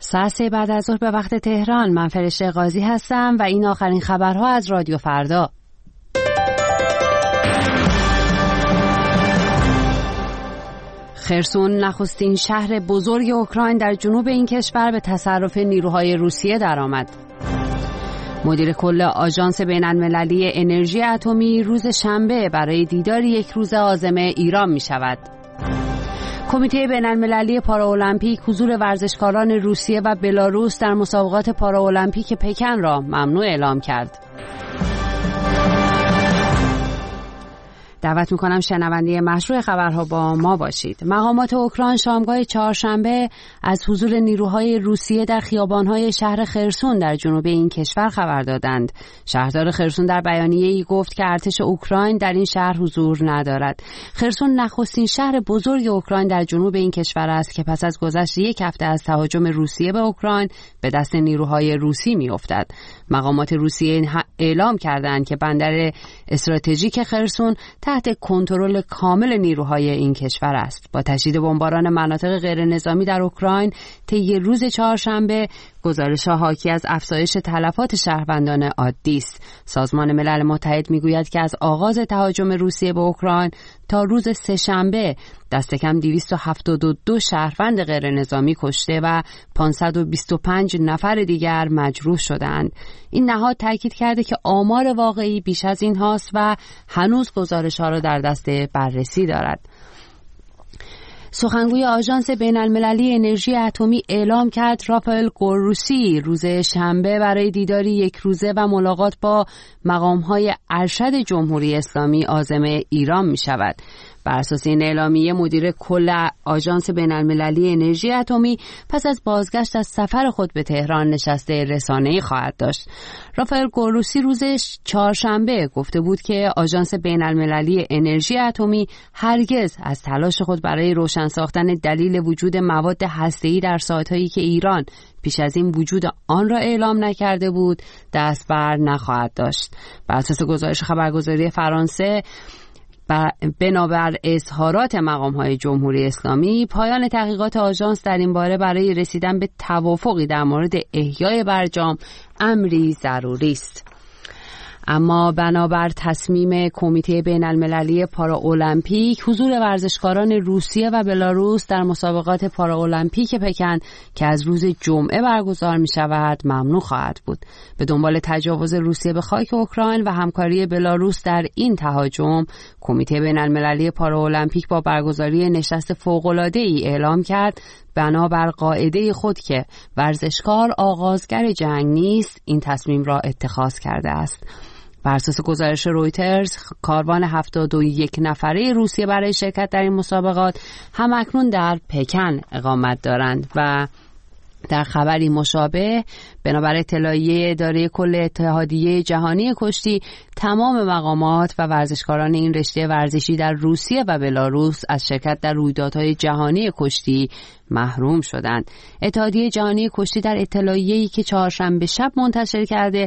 ساعت 3 بعد از ظهر به وقت تهران. من فرشته قاضی هستم و این آخرین خبرها از رادیو فردا. خرسون نخستین شهر بزرگ اوکراین در جنوب این کشور به تصرف نیروهای روسیه درآمد. مدیر کل آژانس بین‌المللی انرژی اتمی روز شنبه برای دیدار یک روز عازم ایران می شود. کمیته بین‌المللی پاراولمپیک حضور ورزشکاران روسیه و بلاروس در مسابقات پاراولمپیک پکن را ممنوع اعلام کرد. دعوت میکنم شنونده مشروع خبرها با ما باشید. مقامات اوکراین شامگاه چهارشنبه از حضور نیروهای روسیه در خیابانهای شهر خرسون در جنوب این کشور خبر دادند. شهردار خرسون در بیانیه‌ای گفت که ارتش اوکراین در این شهر حضور ندارد. خرسون نخستین شهر بزرگ اوکراین در جنوب این کشور است که پس از گذشت یک هفته از تهاجم روسیه به اوکراین به دست نیروهای روسی می‌افتد. مقامات روسیه اعلام کردند که بندر استراتژیک خرسون تحت کنترل کامل نیروهای این کشور است. با تشدید بمباران مناطق غیر نظامی در اوکراین طی روز چهارشنبه، گزارش‌ها حاکی از افزایش تلفات شهروندان عادی است. سازمان ملل متحد میگوید که از آغاز تهاجم روسیه به اوکراین تا روز سه‌شنبه دست کم 272 شهروند غیر نظامی کشته و 525 نفر دیگر مجروح شدند. این نهاد تاکید کرده که آمار واقعی بیش از این هاست و هنوز گزارش‌ها را در دست بررسی دارد. سخنگوی آژانس بین‌المللی انرژی اتمی اعلام کرد رافائل گروسی روز شنبه برای دیداری یک روزه و ملاقات با مقام‌های ارشد جمهوری اسلامی عازم ایران می شود. بر اساس این اعلامیه مدیر کل آژانس بین‌المللی انرژی اتمی پس از بازگشت از سفر خود به تهران نشست رسانه‌ای خواهد داشت. رافائل گروسی روز چهارشنبه گفته بود که آژانس بین‌المللی انرژی اتمی هرگز از تلاش خود برای روشن ساختن دلیل وجود مواد هسته‌ای در سایت‌هایی که ایران پیش از این وجود آن را اعلام نکرده بود دست بر نخواهد داشت. بر اساس گزارش خبرگزاری فرانسه بنابر اظهارات مقام‌های جمهوری اسلامی، پایان تحقیقات آژانس در این باره برای رسیدن به توافقی در مورد احیای برجام امری ضروری است. اما بنابر تصمیم کمیته بین‌المللی پاراولمپیک، حضور ورزشکاران روسیه و بلاروس در مسابقات پاراولمپیک پکن که از روز جمعه برگزار می شود ممنوع خواهد بود. به دنبال تجاوز روسیه به خاک اوکراین و همکاری بلاروس در این تهاجم، کمیته بین‌المللی پاراولمپیک با برگزاری نشست فوق‌العاده‌ای اعلام کرد بنابر قاعده خود که ورزشکار آغازگر جنگ نیست، این تصمیم را اتخاذ کرده است. بر اساس گزارش رویترز، کاروان 71 نفره روسیه برای شرکت در این مسابقات همکنون در پکن اقامت دارند و در خبری مشابه بنابر اطلاعیه اداره کل اتحادیه جهانی کشتی، تمام مقامات و ورزشکاران این رشته ورزشی در روسیه و بلاروس از شرکت در رویدادهای جهانی کشتی محروم شدند. اتحادیه جهانی کشتی در اطلاعیه‌ای که چهارشنبه شب منتشر کرده،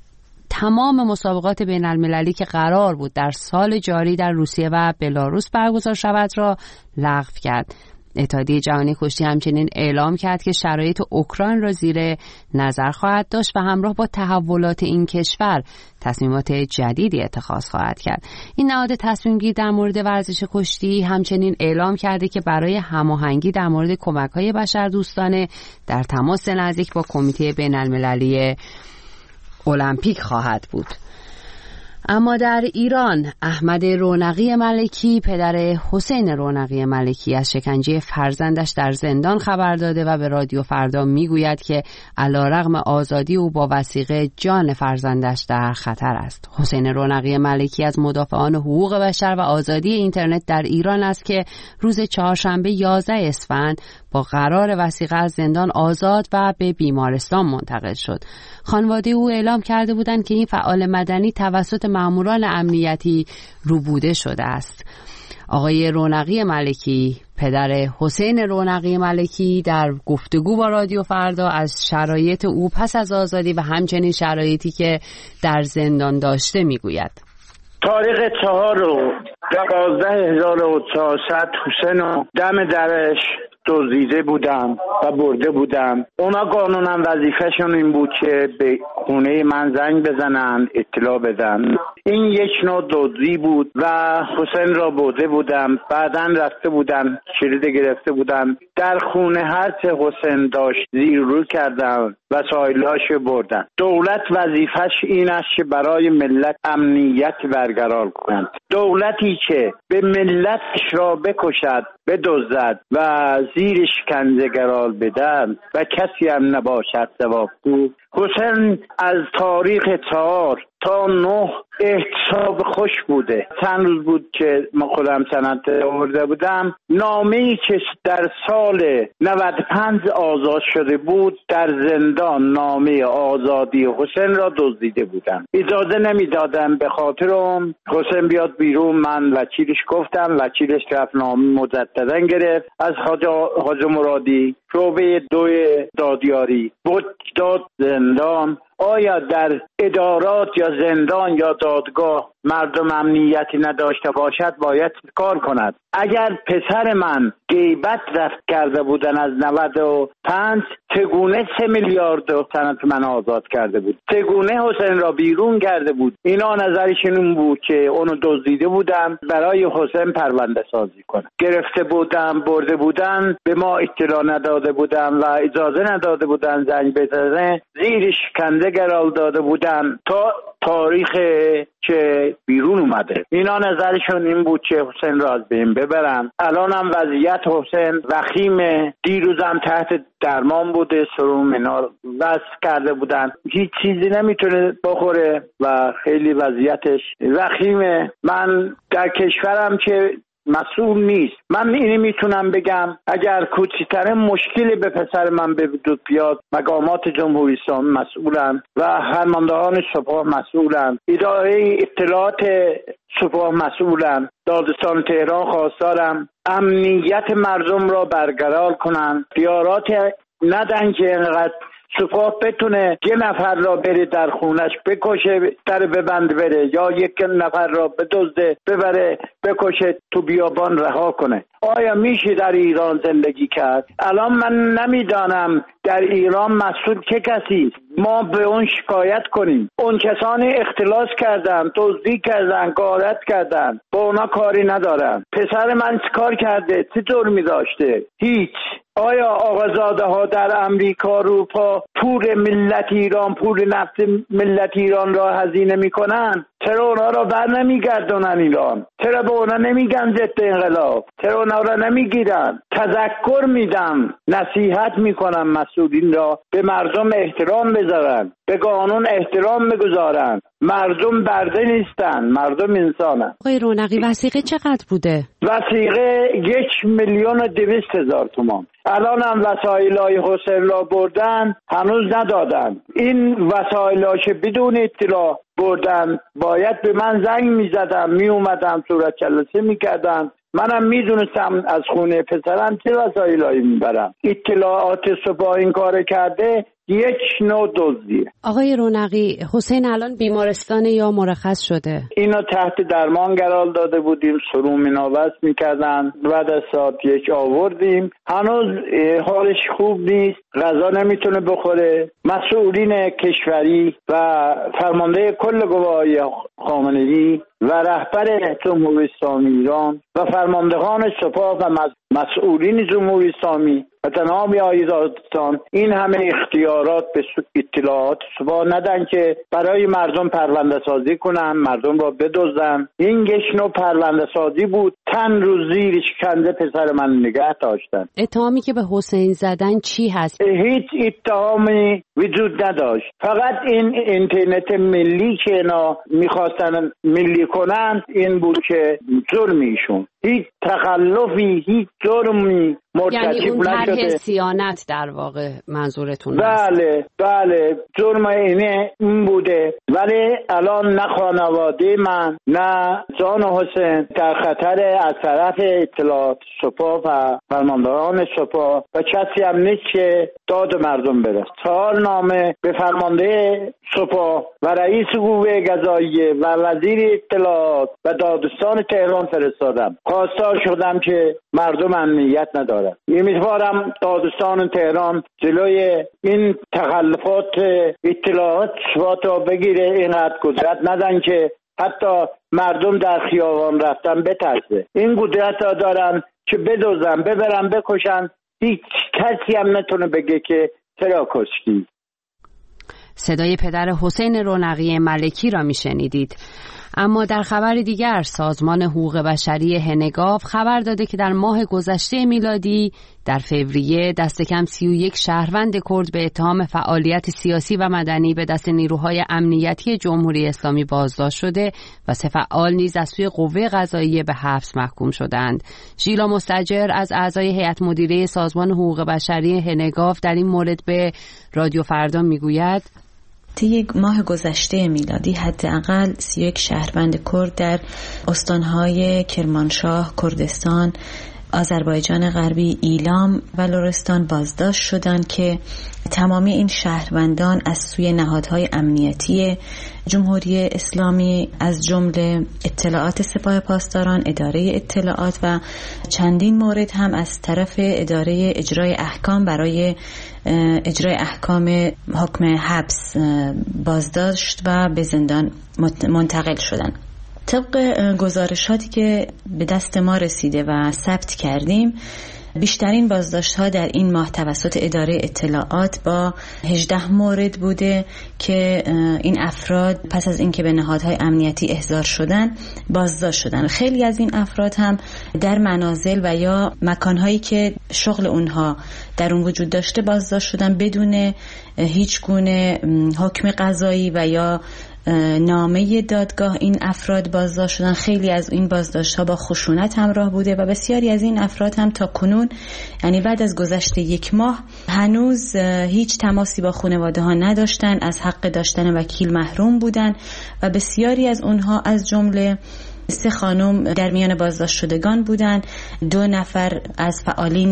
تمام مسابقات بین‌المللی که قرار بود در سال جاری در روسیه و بلاروس برگزار شود را لغو کرد. اتحادیه جهانی کشتی همچنین اعلام کرد که شرایط اوکراین را زیر نظر خواهد داشت و همراه با تحولات این کشور تصمیمات جدیدی اتخاذ خواهد کرد. این نهاد تصمیم‌گیری در مورد ورزش کشتی همچنین اعلام کرده که برای هماهنگی در مورد کمک‌های بشردوستانه در تماس نزدیک با کمیته بین‌المللی المپیک خواهد بود. اما در ایران، احمد رونقی ملکی پدر حسین رونقی ملکی از شکنجه فرزندش در زندان خبر داده و به رادیو فردا میگوید که علیرغم آزادی او با وثیقه جان فرزندش در خطر است. حسین رونقی ملکی از مدافعان حقوق بشر و آزادی اینترنت در ایران است که روز چهارشنبه 11 اسفند با قرار وثیقه از زندان آزاد و به بیمارستان منتقل شد. خانواده او اعلام کرده بودند که این فعال مدنی توسط ماموران امنیتی روبوده شده است. آقای رونقی ملکی، پدر حسین رونقی ملکی، در گفتگو با رادیو فردا از شرایط او پس از آزادی و همچنین شرایطی که در زندان داشته میگوید. تاریخ 4/12/1400 حسین دم درش دزدیده بودم و برده بودم. اونا قانونا وظیفه‌شون این بود که به خونه من زنگ بزنن، اطلاع بدن. این یک نوع دزدی بود و حسین را برده بودم. بعداً رفته بودن شرید گرفته بودن در خونه هر چه حسین داشت زیر رو کردن، وسایل‌هاش بردن. دولت وظیفش این است که برای ملت امنیت برقرار کند. دولتی که به ملتش را بکشد، بدزدد و زیر شکنجه قرار بدن و کسی هم نباشد جوابگو. حسین از تاریخ 4 تا 9 احتساب خوش بوده. چند روز بود که من خودم سند آورده بودم، نامه‌ای که در سال 95 آزاد شده بود در زندان نامه آزادی حسین را دزدیده بودم. اجازه نمیدادم به خاطر اون حسین بیاد بیرون. من وکیلش گفتم، وکیلش رفت نامه مجددا گرفت از حاج مرادی، شعبه 2 دادیاری بود داد زندان. آیا در ادارات یا زندان یا دادگاه مردم امنیتی نداشته باشد باید کار کند؟ اگر پسر من غیبت رفت کرده بودن از 95 چگونه 3 میلیارد سنت من آزاد کرده بود؟ چگونه حسین را بیرون کرده بود؟ اینا نظرشون این بود که اونو دزدیده بودم برای حسین پرونده سازی کنه. گرفته بودم، برده بودن، به ما اطلاع نداده بودن و اجازه نداده بودن زنگ بزنه، زیر شکنجه قرار داده بودن تا تاریخ که بیرون اومده. اینا نظرشون این بود که حسین را از بین ببرن. الان هم وضعیت حسین وخیمه. دیروزم تحت درمان بوده، سرم اینا وصل کرده بودن، هیچ چیزی نمیتونه بخوره و خیلی وضعیتش وخیمه. من در کشورم که مسئول نیست. من اینی میتونم بگم اگر کوچکترین مشکلی به پسر من به وجود بیاد، مقامات جمهوری اسلامی مسئولن و فرماندهان سپاه مسئولن، اداره اطلاعات سپاه مسئولن، دادستان تهران خواستارم امنیت مردم را برقرار کنن، خیارات ندن که اینقدر سپاه بتونه یه نفر را بره در خونش بکشه، در ببند بره، یا یک نفر را بدزده ببره بکشه تو بیابان رها کنه. آیا میشه در ایران زندگی کرد؟ الان من نمیدانم در ایران مسئول که کسی ما به اون شکایت کنیم. اون کسانی اختلاس کردن، دزدی کردن، غارت کردن، با اونا کاری ندارم. پسر من چیکار کرده؟ چه جرمی داشته؟ هیچ. آیا آقازاده ها در امریکا، اروپا پول ملت ایران، پول نفت ملت ایران را هزینه میکنن؟ چرا اونا را بر نمیگردونن ایران؟ چرا به اونا نمیگن ضد انقلاب؟ چرا اونا را نمیگیرن؟ تذکر میدم، نصیحت میکنم مسئولین را به مردم احترام بذارن، به قانون احترام بگذارن. مردم برده نیستن، مردم انسانن. آقای رونقی وثیقه چقدر بوده؟ وثیقه 1,200,000 تومان. الان هم وسایلای حسین را بردن، هنوز ندادن. این وسایلاش بدون اطلاع بردن، باید به من زنگ میزدن، میومدم صورت جلسه میکردن. منم میدونستم از خونه پسرم چه وسایلایی میبرم. اطلاعات سپاه این کار کرده، یک نوع دزدیه. آقای رونقی، حسین الان بیمارستان یا مرخص شده؟ اینا تحت درمان قرار داده بودیم، سرم اینا وصل میکردن، بعد از ساعت 1 آوردیم. هنوز حالش خوب نیست، غذا نمیتونه بخوره. مسئولین کشوری و فرمانده کل قوای خامنه‌ای و رهبر جمهوری اسلامی ایران و فرماندهان سپاه و مسئولین جمهوری اسلامی و جناب آقای دادستان این همه اختیارات به اطلاعات سپاه ندن که برای مردم پرونده سازی کنن، مردم را بدزدن. این نوع پرونده سازی بود. چند روز زیر شکنجه پسر من نگه داشتن. اتهامی که به حسین زدن چی هست؟ هیچ اتهامی وجود نداشت. فقط این اینترنت ملی که اینا میخواستن ملی کنن این بود که جرمیشون. هیچ تخلفی، هیچ جرمی مرتکب نشده. یعنی اون طرح صیانت در واقع منظورتون؟ بله جرم این بوده. ولی الان نه خانواده من نه جان حسین در خطر از طرف اطلاعات سپاه و فرماندهان سپاه و کسی هم نیست که داد مردم بره. 4 نامه به فرمانده سپاه و رئیس قوه قضاییه و وزیر اطلاعات و دادستان تهران فرستادم. خواستار شدم که مردم مردم امنیت ندارن. امیدوارم دادستان تهران جلوی این تخلفات اطلاعات تا بگیره، اینقدر قدرت ندن که حتی مردم در خیابان رفتن بترسه. این قدرت ها دارن که بدوزن، ببرن، بکشن، هیچ کسی هم نتونه بگه که چرا کشتی. صدای پدر حسین رونقی ملکی را میشنیدید. اما در خبر دیگر سازمان حقوق بشری هنگاو خبر داده که در ماه گذشته میلادی در فوریه دست کم 31 شهروند کرد به اتهام فعالیت سیاسی و مدنی به دست نیروهای امنیتی جمهوری اسلامی بازداشت شده و 3 فعال نیز از سوی قوه قضاییه به حبس محکوم شدند. ژیلا مستاجر از اعضای هیئت مدیره سازمان حقوق بشری هنگاو در این مورد به رادیو فردا میگوید: طی ماه گذشته میلادی حداقل 31 شهروند کرد در استانهای کرمانشاه، کردستان، آذربایجان غربی، ایلام و لرستان بازداشت شدند که تمامی این شهروندان از سوی نهادهای امنیتی جمهوری اسلامی از جمله اطلاعات سپاه پاسداران، اداره اطلاعات و چندین مورد هم از طرف اداره اجرای احکام برای اجرای احکام حکم حبس بازداشت و به زندان منتقل شدند. طبق گزارشاتی که به دست ما رسیده و ثبت کردیم، بیشترین بازداشت‌ها در این ماه توسط اداره اطلاعات با 18 مورد بوده که این افراد پس از اینکه به نهادهای امنیتی احضار شدن بازداشت شدن. خیلی از این افراد هم در منازل و یا مکانهایی که شغل اونها در اون وجود داشته بازداشت شدن بدون هیچ گونه حکم قضایی و یا نامه دادگاه. این افراد بازداشت شدن. خیلی از این بازداشت‌ها با خشونت همراه بوده و بسیاری از این افراد هم تا کنون، یعنی بعد از گذشت 1 ماه، هنوز هیچ تماسی با خانواده ها نداشتن، از حق داشتن وکیل محروم بودن و بسیاری از اونها از جمله 3 خانم در میان بازداشت شدگان بودند. 2 نفر از فعالین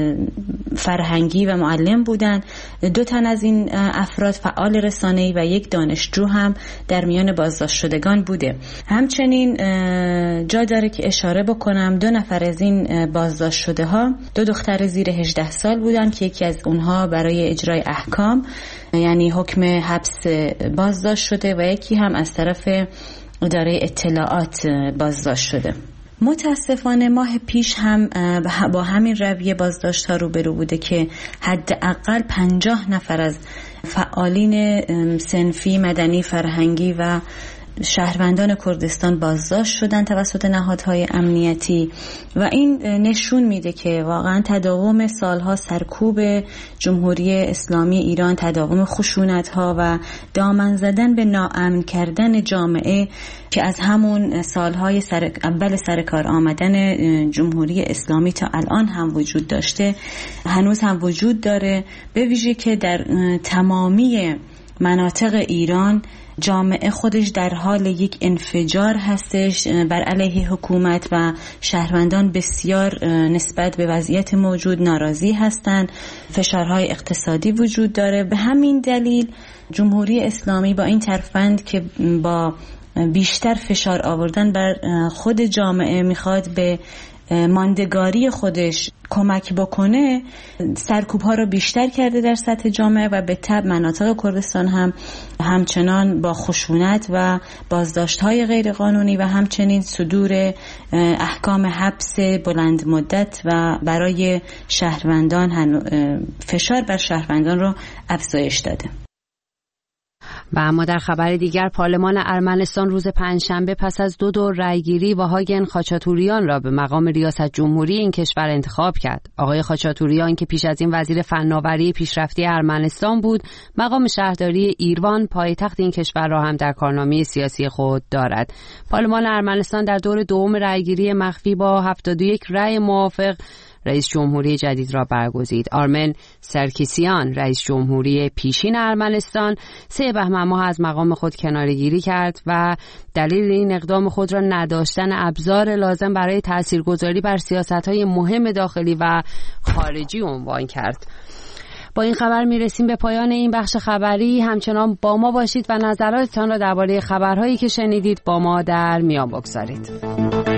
فرهنگی و معلم بودند. 2 تن از این افراد فعال رسانه‌ای و 1 دانشجو هم در میان بازداشت شدگان بوده. همچنین جا داره که اشاره بکنم 2 نفر از این بازداشت شده ها 2 دختر زیر 18 سال بودند که یکی از اونها برای اجرای احکام یعنی حکم حبس بازداشت شده و یکی هم از طرف اداره اطلاعات بازداشت شده. متاسفانه ماه پیش هم با همین رویه بازداشت ها روبرو بوده که حداقل 50 نفر از فعالین صنفی، مدنی، فرهنگی و شهروندان کردستان بازداشت شدن توسط نهادهای امنیتی و این نشون میده که واقعا تداوم سالها سرکوب جمهوری اسلامی ایران، تداوم خشونت‌ها و دامن زدن به ناامن کردن جامعه که از همون سالهای اول سرکار آمدن جمهوری اسلامی تا الان هم وجود داشته، هنوز هم وجود داره، به ویژه که در تمامی مناطق ایران جامعه خودش در حال یک انفجار هستش بر علیه حکومت و شهروندان بسیار نسبت به وضعیت موجود ناراضی هستند. فشارهای اقتصادی وجود داره. به همین دلیل جمهوری اسلامی با این ترفند که با بیشتر فشار آوردن بر خود جامعه میخواد به ماندگاری خودش کمک بکنه، سرکوب ها رو بیشتر کرده در سطح جامعه و به تبع مناطق کردستان هم همچنان با خشونت و بازداشت های غیر قانونی و همچنین صدور احکام حبس بلند مدت و برای شهروندان فشار بر شهروندان رو افزایش داده. و اما در خبر دیگر پارلمان ارمنستان روز پنجشنبه پس از 2 دور رأیگیری واهاگن خاچاتوریان را به مقام ریاست جمهوری این کشور انتخاب کرد. آقای خاچاتوریان که پیش از این وزیر فناوری پیشرفته ارمنستان بود، مقام شهرداری ایروان پایتخت این کشور را هم در کارنامه سیاسی خود دارد. پارلمان ارمنستان در دور دوم رأیگیری مخفی با 71 رأی موافق رئیس جمهوری جدید را برگزید. آرمن سرکیسیان رئیس جمهوری پیشین ارمنستان 3 بهمن ماه از مقام خود کناره‌گیری کرد و دلیل این اقدام خود را نداشتن ابزار لازم برای تاثیرگذاری بر سیاست‌های مهم داخلی و خارجی عنوان کرد. با این خبر میرسیم به پایان این بخش خبری. همچنان با ما باشید و نظراتتان را درباره خبرهایی که شنیدید با ما در میان بگذارید.